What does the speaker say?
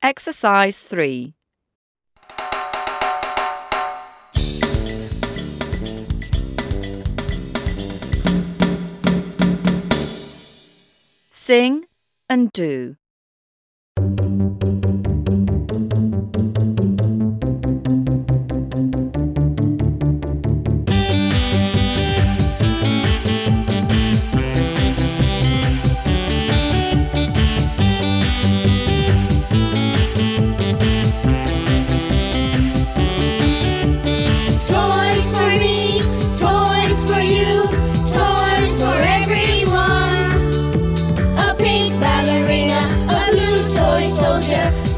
Exercise 3. Sing and do. Toys for me, toys for you, toys for everyone. A pink ballerina, a blue toy soldier,